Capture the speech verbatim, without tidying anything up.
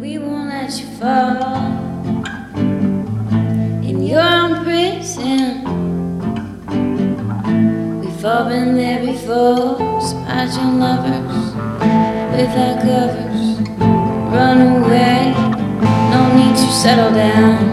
We won't let you fall in your own prison. We've all been there before, so hide your lovers without covers. Run away, no need to settle down.